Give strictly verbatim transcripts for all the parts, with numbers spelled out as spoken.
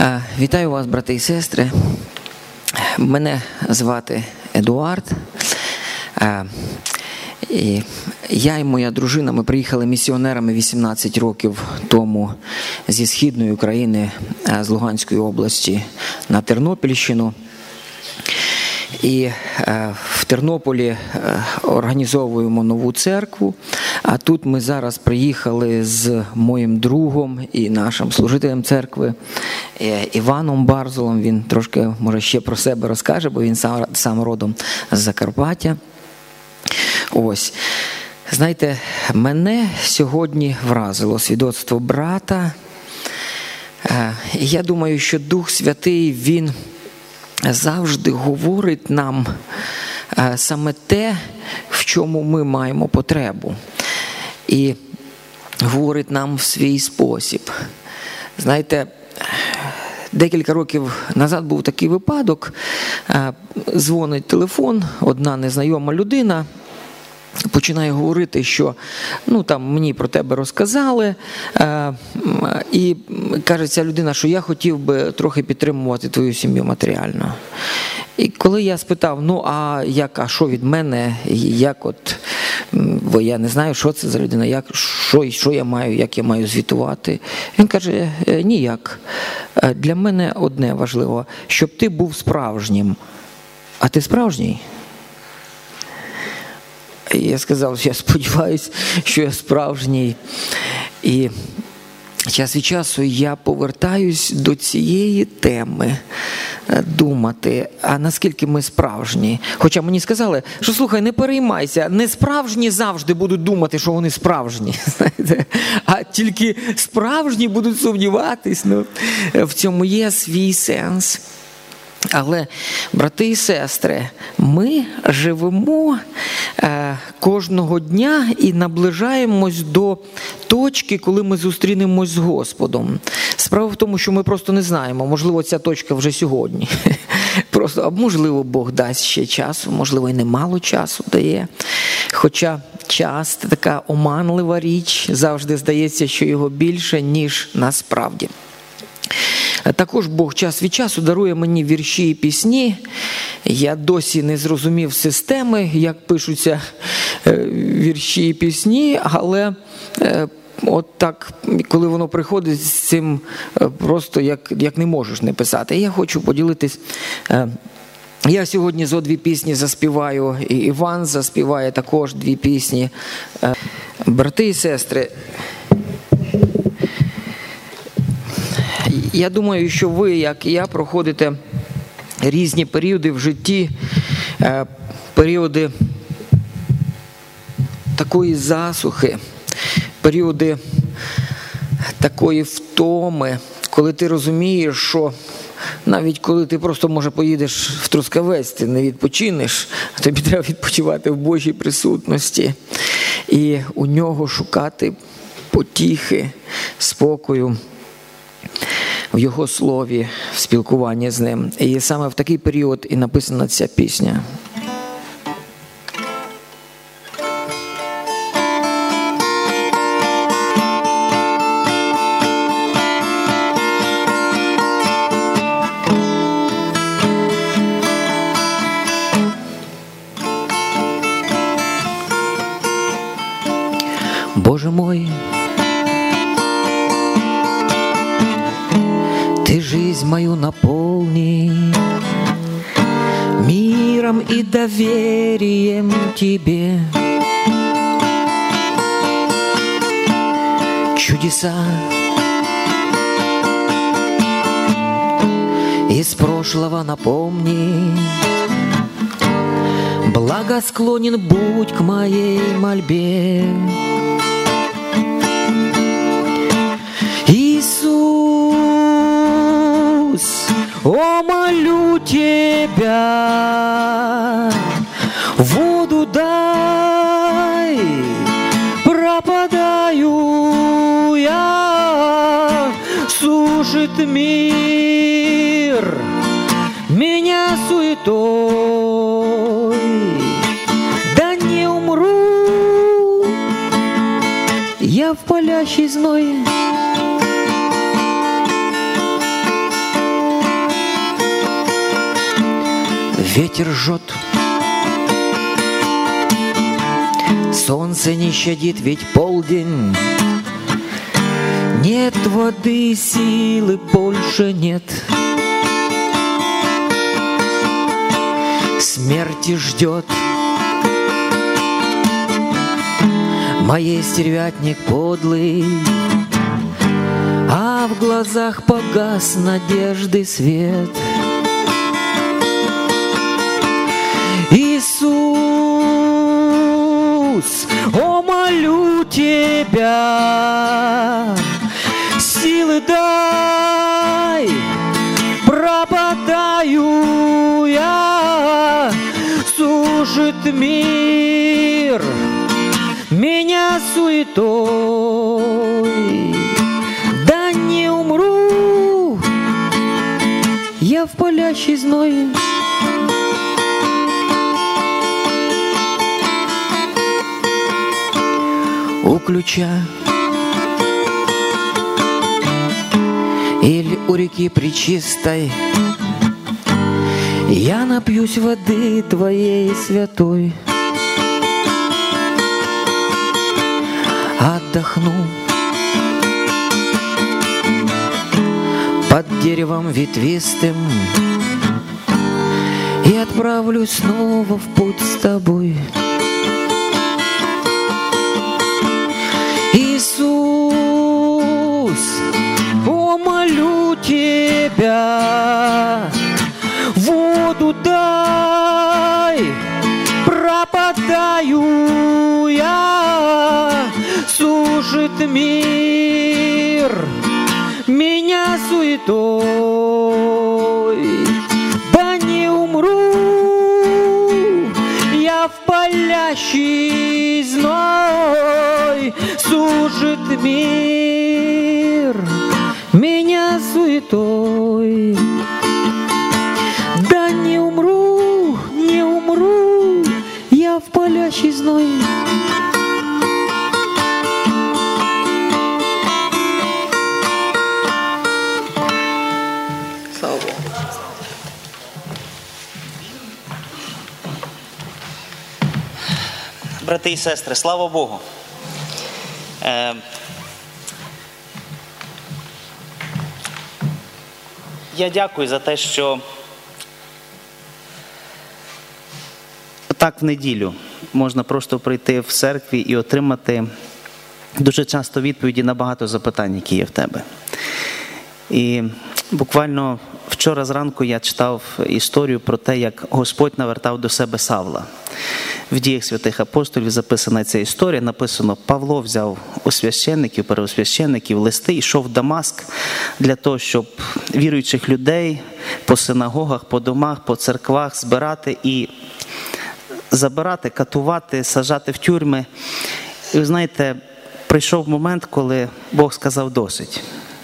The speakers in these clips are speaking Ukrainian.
Вітаю вас, брати і сестри. Мене звати Едуард. І я і моя дружина, ми приїхали місіонерами вісімнадцять років тому зі Східної України, з Луганської області на Тернопільщину. І в Тернополі організовуємо нову церкву, а тут ми зараз приїхали з моїм другом і нашим служителем церкви Іваном Барзулом. Він трошки, може, ще про себе розкаже, бо він сам, сам родом з Закарпаття. Ось. Знаєте, мене сьогодні вразило свідоцтво брата. Я думаю, що Дух Святий, він завжди говорить нам саме те, в чому ми маємо потребу. І говорить нам в свій спосіб. Знаєте, декілька років назад був такий випадок. Дзвонить телефон, одна незнайома людина починає говорити, що ну, там, мені про тебе розказали, е, і каже ця людина, що я хотів би трохи підтримувати твою сім'ю матеріально. І коли я спитав, ну а як, а що від мене, як от, бо я не знаю, що це за людина, як, що, що я маю, як я маю звітувати. Він каже, ніяк. Для мене одне важливо, щоб ти був справжнім. А ти справжній? І я сказав, що я сподіваюся, що я справжній. І час від часу я повертаюсь до цієї теми думати, а наскільки ми справжні. Хоча мені сказали, що слухай, не переймайся, не справжні завжди будуть думати, що вони справжні. Знаєте? А тільки справжні будуть сумніватись. Ну, в цьому є свій сенс. Але, брати і сестри, ми живемо е, кожного дня і наближаємось до точки, коли ми зустрінемось з Господом. Справа в тому, що ми просто не знаємо, можливо, ця точка вже сьогодні. Просто, а можливо, Бог дасть ще часу, можливо, і немало часу дає. Хоча час – це така оманлива річ, завжди здається, що його більше, ніж насправді. Також Бог час від часу дарує мені вірші і пісні. Я досі не зрозумів системи, як пишуться вірші і пісні, але от так, коли воно приходить з цим, просто як, як не можеш не писати. Я хочу поділитись. Я сьогодні зо дві пісні заспіваю, і Іван заспіває також дві пісні. Брати і сестри, я думаю, що ви, як і я, проходите різні періоди в житті, періоди такої засухи, періоди такої втоми, коли ти розумієш, що навіть коли ти просто, може, поїдеш в Трускавець, ти не відпочинеш, а тобі треба відпочивати в Божій присутності і у нього шукати потіхи, спокою, в Його слові, в спілкуванні з Ним. І саме в такий період і написана ця пісня. Боже мой, Ты жизнь мою наполни миром и доверием Тебе. Чудеса из прошлого напомни, благосклонен будь к моей мольбе. Иисус, о, молю Тебя, воду дай, пропадаю я, сушит мир меня суетой, да не умру я в палящей зной. Ветер жжет, солнце не щадит, ведь полдень. Нет воды, силы больше нет. Смерти ждет моей стервятник подлый, а в глазах погас надежды свет. Иисус, о, молю Тебя, силы дай, пропадаю я, сушит мир меня суетой. Да не умру я в палящий зной. У ключа или у реки пречистой я напьюсь воды Твоей святой, отдохну под деревом ветвистым и отправлюсь снова в путь с Тобой. Иисус, о, молю Тебя, воду дай, пропадаю я, сушит мир меня суетой. Да не умру я в палящий зной, сушит мир меня суетой. Да не умру, не умру я в палящий зной. Слава Богу. Брати і сестри, слава Богу. Е, я дякую за те, що так в неділю можна просто прийти в церкві і отримати дуже часто відповіді на багато запитань, які є в тебе. І буквально вчора зранку я читав історію про те, як Господь навертав до себе Савла. В діях святих апостолів записана ця історія. Написано, Павло взяв у священників, первосвященників листи і йшов в Дамаск для того, щоб віруючих людей по синагогах, по домах, по церквах збирати і забирати, катувати, саджати в тюрми. І ви знаєте, прийшов момент, коли Бог сказав досить.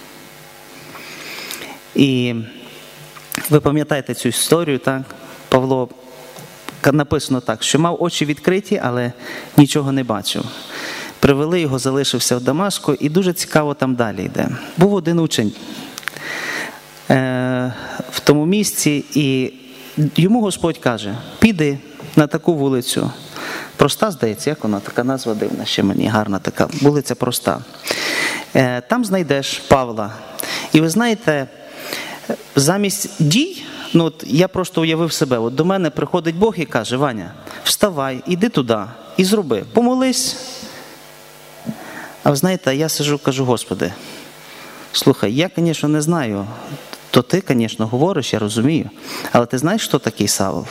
І ви пам'ятаєте цю історію, так? Павло, написано так, що мав очі відкриті, але нічого не бачив. Привели його, залишився в Дамаску, і дуже цікаво там далі йде. Був один учень е, в тому місці, і йому Господь каже, піди на таку вулицю. Проста, здається, як вона, така назва дивна, ще мені гарна така, вулиця Проста. Е, там знайдеш Павла. І ви знаєте, замість дій, ну от я просто уявив себе, от до мене приходить Бог і каже, Ваня, вставай, іди туди і зроби, помолись. А ви знаєте, я сиджу, кажу, Господи, слухай, я, звісно, не знаю, то ти, звісно, говориш, я розумію, але ти знаєш, хто такий Савл?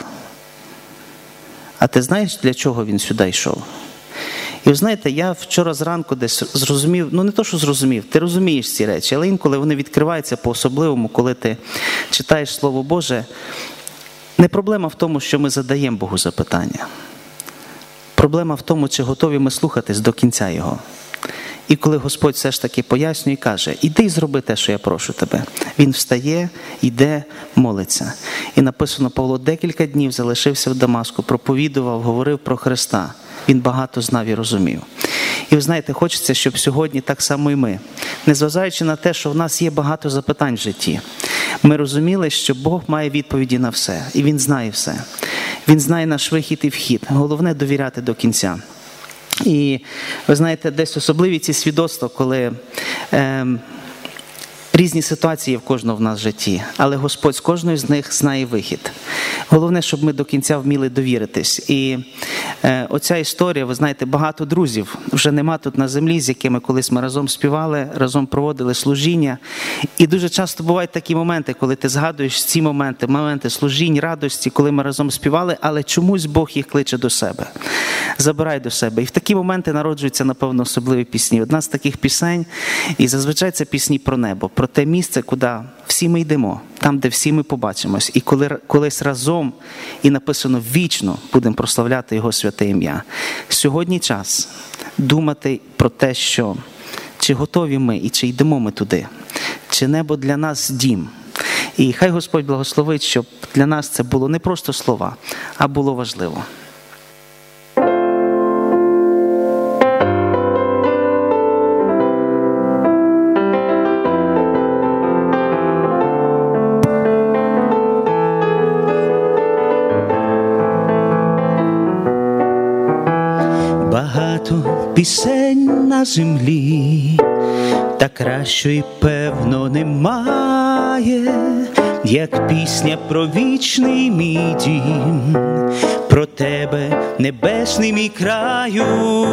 А ти знаєш, для чого він сюди йшов? І ви знаєте, я вчора зранку десь зрозумів, ну не то, що зрозумів, ти розумієш ці речі, але інколи вони відкриваються по-особливому, коли ти читаєш Слово Боже. Не проблема в тому, що ми задаємо Богу запитання. Проблема в тому, чи готові ми слухатись до кінця Його. І коли Господь все ж таки пояснює і каже, іди і зроби те, що я прошу тебе. Він встає, йде, молиться. І написано, Павло декілька днів залишився в Дамаску, проповідував, говорив про Христа. Він багато знав і розумів. І ви знаєте, хочеться, щоб сьогодні так само і ми, незважаючи на те, що в нас є багато запитань в житті, ми розуміли, що Бог має відповіді на все. І Він знає все. Він знає наш вихід і вхід. Головне – довіряти до кінця. І ви знаєте, десь особливі ці свідоцтва, коли е, різні ситуації є в кожного в нас в житті, але Господь з кожної з них знає вихід. Головне, щоб ми до кінця вміли довіритись. І е, оця історія, ви знаєте, багато друзів вже нема тут на землі, з якими колись ми разом співали, разом проводили служіння. І дуже часто бувають такі моменти, коли ти згадуєш ці моменти, моменти служінь, радості, коли ми разом співали, але чомусь Бог їх кличе до себе. Забирай до себе. І в такі моменти народжуються, напевно, особливі пісні. Одна з таких пісень, і зазвичай це пісні про небо, про те місце, куди всі ми йдемо, там, де всі ми побачимось. І коли колись разом, і написано вічно, будемо прославляти Його святе ім'я. Сьогодні час думати про те, що чи готові ми і чи йдемо ми туди, чи небо для нас дім. І хай Господь благословить, щоб для нас це було не просто слова, а було важливо. Пісень на землі, та кращої, певно, немає, як пісня про вічний мій дім, про тебе, небесний мій краю,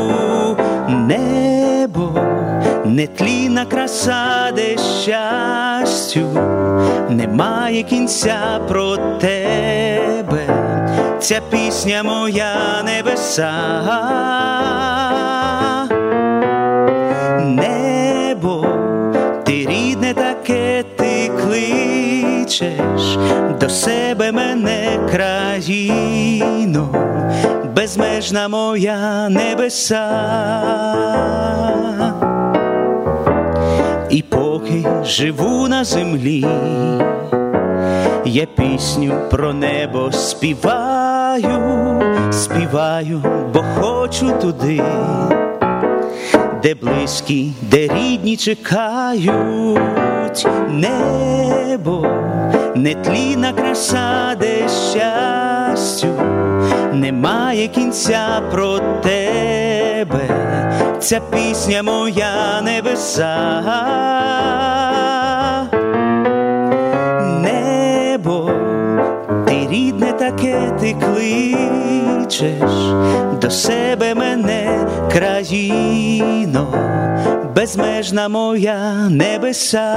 небо, нетлінна краса, де щастю, немає кінця про тебе, ця пісня моя небеса. Небо, ти рідне таке, ти кличеш до себе мене, країно, безмежна моя небеса. І поки живу на землі, я пісню про небо співаю, співаю, бо хочу туди, де близькі, де рідні чекають. Небо, нетлінна краса, де щастю, немає кінця про тебе, ця пісня моя небеса. Небо, ти рідне таке, ти кличеш до себе мене, країно, безмежна моя небеса.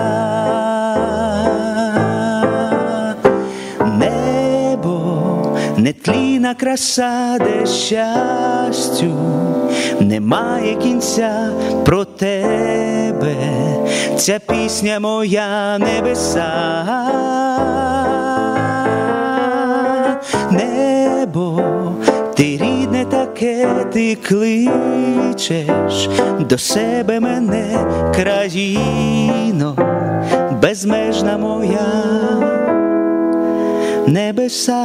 Небо, нетлінна краса, де щастю, немає кінця про тебе, ця пісня моя небеса. Небо, ти рідне таке, ти кличеш до себе мене, країно, безмежна моя небеса.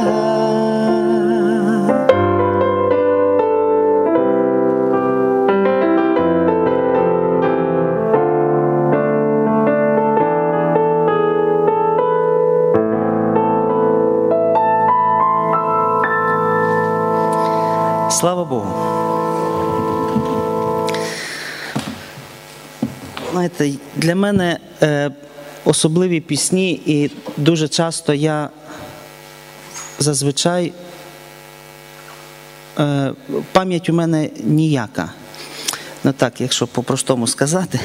Слава Богу. Знаєте, для мене е, особливі пісні, і дуже часто я зазвичай е, пам'ять у мене ніяка. Ну так, якщо по-простому сказати.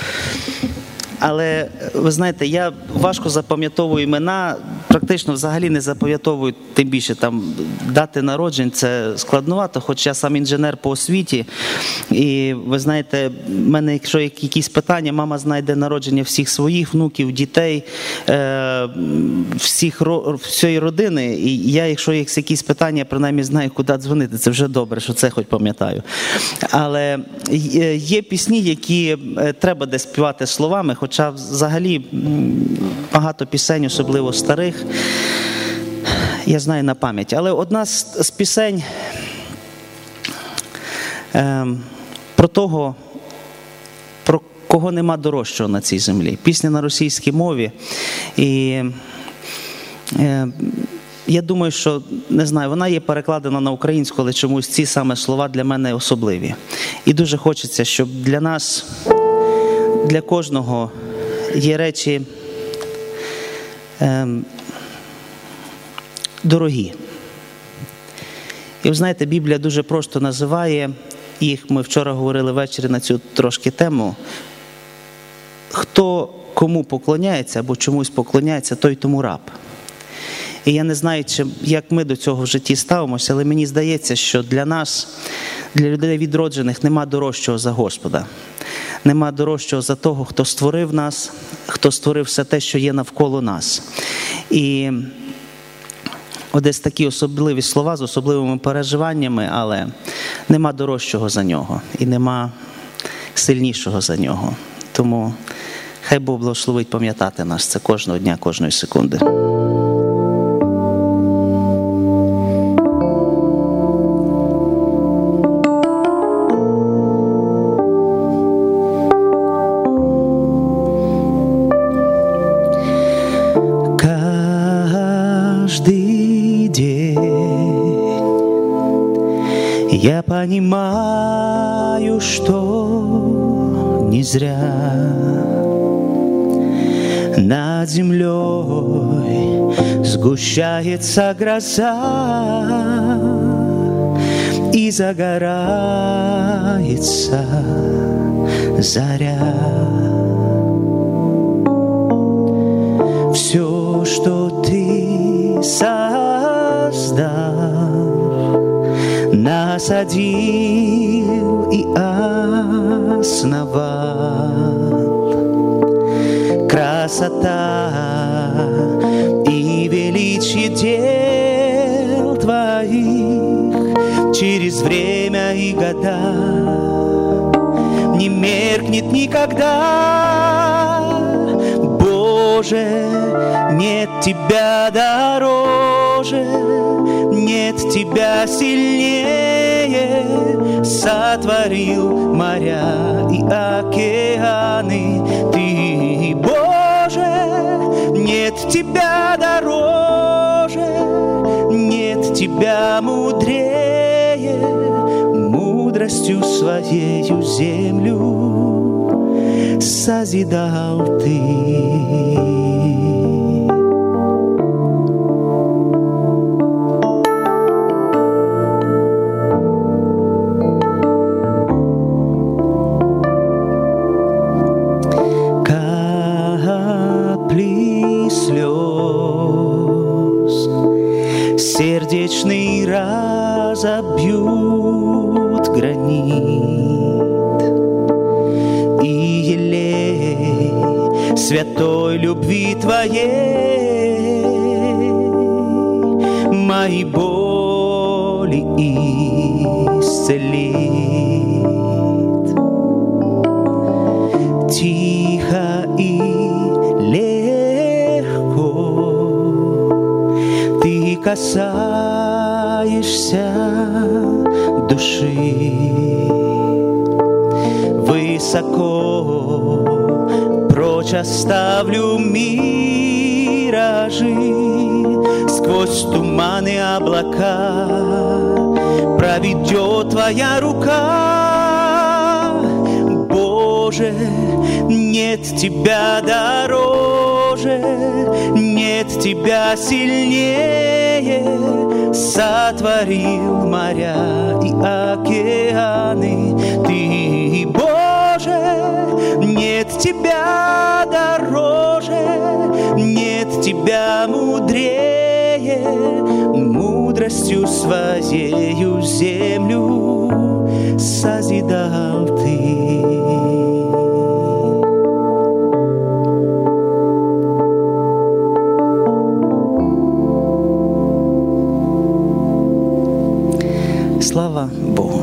Але, ви знаєте, я важко запам'ятовую імена, практично взагалі не запам'ятовую, тим більше там дати народжень, це складновато, хоч я сам інженер по освіті. І, ви знаєте, в мене, якщо є якісь питання, мама знає день народження всіх своїх внуків, дітей, всіх, всієї родини. І я, якщо є якісь питання, принаймні знаю, куди дзвонити. Це вже добре, що це хоч пам'ятаю. Але є пісні, які треба десь співати словами, хоча взагалі багато пісень, особливо старих, я знаю на пам'ять. Але одна з, з пісень е, про того, про кого нема дорожчого на цій землі. Пісня на російській мові. І е, я думаю, що, не знаю, вона є перекладена на українську, але чомусь ці саме слова для мене особливі. І дуже хочеться, щоб для нас, для кожного є речі е, дорогі. І ви знаєте, Біблія дуже просто називає їх, ми вчора говорили ввечері на цю трошки тему, хто кому поклоняється або чомусь поклоняється, той тому раб. І я не знаю, чи, як ми до цього в житті ставимося, але мені здається, що для нас, для людей відроджених, нема дорожчого за Господа. Нема дорожчого за того, хто створив нас, хто створив все те, що є навколо нас. І десь такі особливі слова з особливими переживаннями, але нема дорожчого за нього і нема сильнішого за нього. Тому хай Бог благословить пам'ятати нас це кожного дня, кожної секунди. Я понимаю, что не зря над землей сгущается гроза и загорается заря. Все, что ты создал, насадил и основал. Красота и величие дел твоих через время и года не меркнет никогда. Боже, нет тебя дороже, нет тебя сильнее. Сотворил моря и океаны ты, Боже, нет тебя дороже, нет тебя мудрее. Мудростью своею землю созидал ты. Сердечный разобьют гранит, и елей святой любви твоей мои боли исцелит. Тихо и легко ты касаешься души, высоко прочь оставлю миражи, сквозь туманы облака проведет твоя рука. Боже, нет тебя дороже, нет тебя сильнее. Сотворил моря и океаны ты, Боже, нет тебя дороже, нет тебя мудрее. Мудростью своею землю созидал ты. Слава Богу.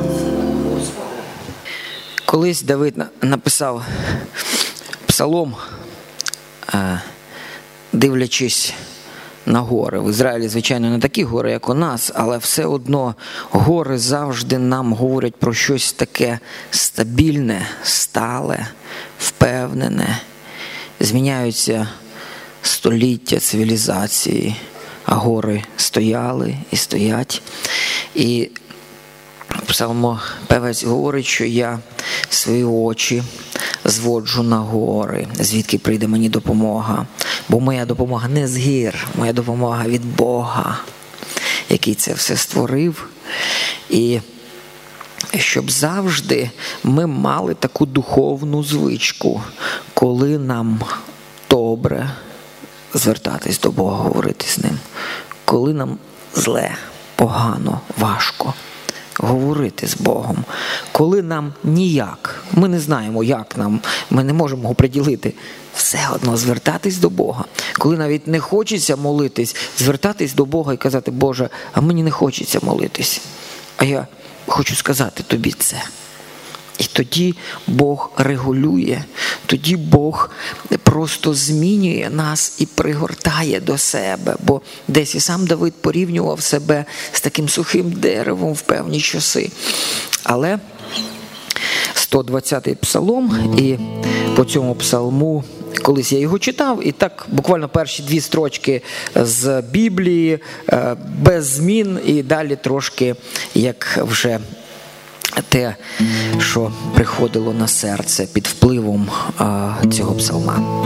Колись Давид написав псалом, дивлячись на гори. В Ізраїлі, звичайно, не такі гори, як у нас, але все одно гори завжди нам говорять про щось таке стабільне, стале, впевнене. Зміняються століття цивілізації, а гори стояли і стоять. І псалмопевець говорить, що я свої очі зводжу на гори, звідки прийде мені допомога. Бо моя допомога не з гір, моя допомога від Бога, який це все створив. І щоб завжди ми мали таку духовну звичку, коли нам добре звертатись до Бога, говорити з Ним. Коли нам зле, погано, важко говорити з Богом. Коли нам ніяк, ми не знаємо, як нам, ми не можемо оприділити, все одно звертатись до Бога. Коли навіть не хочеться молитись, звертатись до Бога і казати: Боже, а мені не хочеться молитись, а я хочу сказати тобі це. І тоді Бог регулює, тоді Бог просто змінює нас і пригортає до себе. Бо десь і сам Давид порівнював себе з таким сухим деревом в певні часи. Але сто двадцятий псалом, і по цьому псалму колись я його читав, і так буквально перші дві строчки з Біблії, без змін, і далі трошки як вже те, що приходило на серце під впливом а, цього псалма.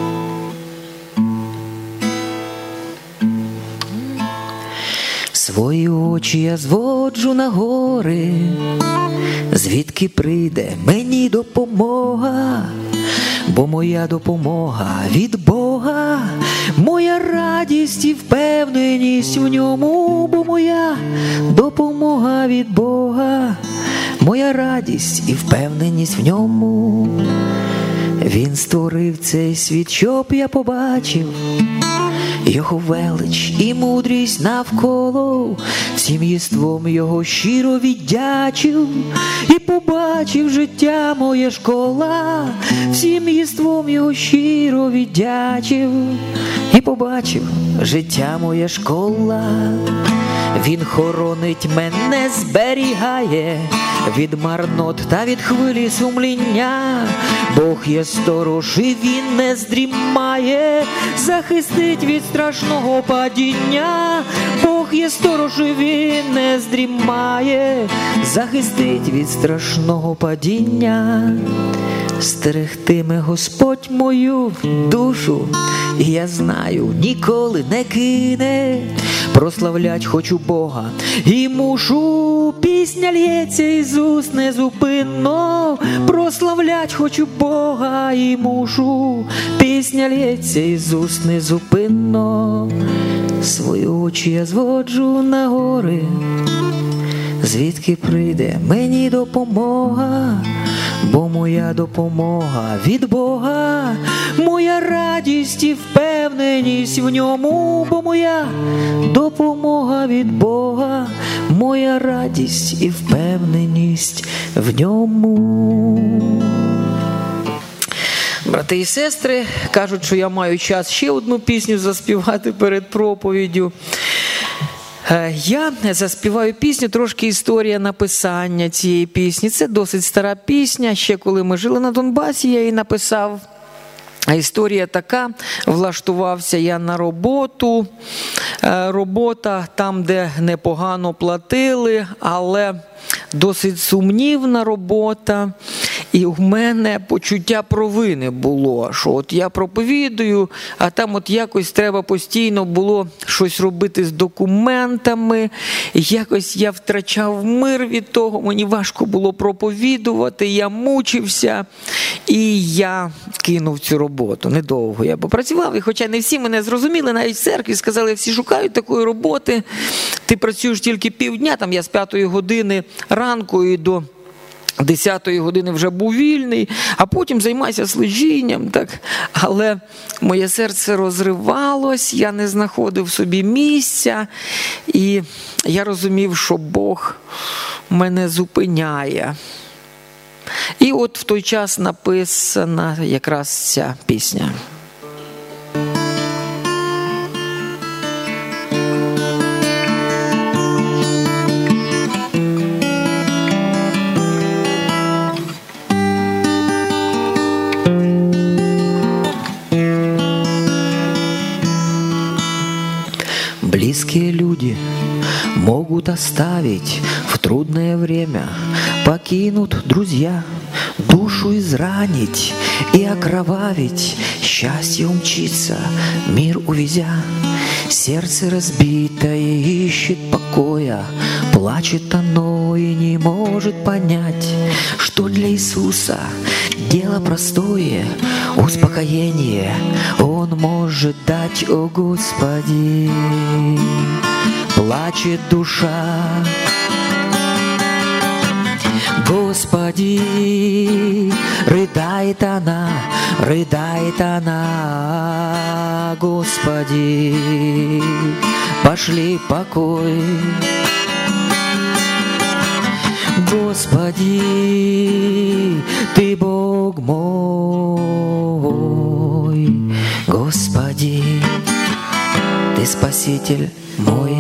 Свої очі я зводжу на гори, звідки прийде мені допомога, бо моя допомога від Бога, моя радість і впевненість в ньому, бо моя допомога від Бога, моя радість і впевненість в ньому. Він створив цей світ, щоб я побачив його велич і мудрість навколо, всім єством його щиро віддячив, і побачив життя моє школа, всім єством його щиро віддячив, і побачив життя моє школа. Він хоронить мене, зберігає від марнот та від хвилі сумління. Бог є сторож, і він не здрімає, захистить від страшного падіння. Бог є сторож, і він не здрімає, захистить від страшного падіння. Стерегтиме Господь мою душу, і я знаю, ніколи не кине. Прославлять хочу Бога і мушу, пісня лється із уст незупинно. Прославлять хочу Бога і мушу, пісня лється із уст незупинно. Свої очі я зводжу на гори, звідки прийде мені допомога, бо моя допомога від Бога, моя радість і впевненість в ньому, бо моя допомога від Бога, моя радість і впевненість в ньому. Брати і сестри, кажуть, що я маю час ще одну пісню заспівати перед проповіддю. Я заспіваю пісню, трошки історія написання цієї пісні. Це досить стара пісня, ще коли ми жили на Донбасі, я її написав. А історія така: влаштувався я на роботу, робота там, де непогано платили, але досить сумнівна робота. І в мене почуття провини було, що от я проповідую, а там от якось треба постійно було щось робити з документами, і якось я втрачав мир від того, мені важко було проповідувати, я мучився, і я кинув цю роботу. Недовго я попрацював, і хоча не всі мене зрозуміли, навіть в церкві сказали, всі шукають такої роботи, ти працюєш тільки півдня, там я з п'ятої години ранку і до десятої години вже був вільний, а потім займайся служінням, так. Але моє серце розривалось, я не знаходив собі місця, і я розумів, що Бог мене зупиняє. І от в той час написана якраз ця пісня. Близкие люди могут оставить в трудное время, покинут друзья, душу изранить и окровавить, счастье умчится, мир увезя. Сердце разбитое ищет покоя, плачет оно и не может понять, что для Иисуса дело простое, успокоение Он может дать, о Господи. Плачет душа, Господи, рыдает она, рыдает она, Господи, пошли покой. Господи, Ты Бог мой, Господи, Ты Спаситель мой.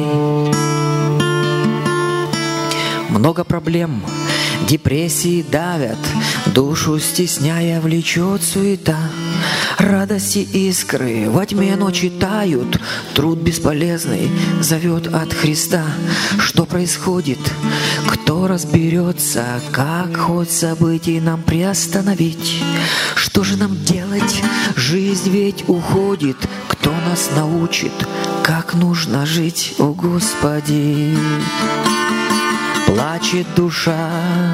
Много проблем, депрессии давят, душу стесняя влечет суета. Радости искры во тьме ночи тают, труд бесполезный зовет от Христа. Что происходит? Кто разберется, как ход событий нам приостановить? Что же нам делать? Жизнь ведь уходит. Кто нас научит, как нужно жить, о Господи? Плачет душа,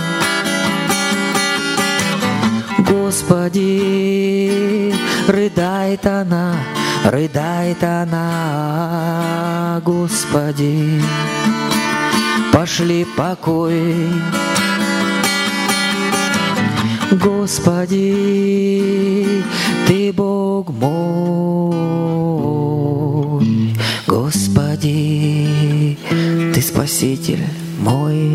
Господи, рыдает она, рыдает она, Господи, пошли покой. Господи, Ты Бог мой, Господи, Ты Спаситель мой.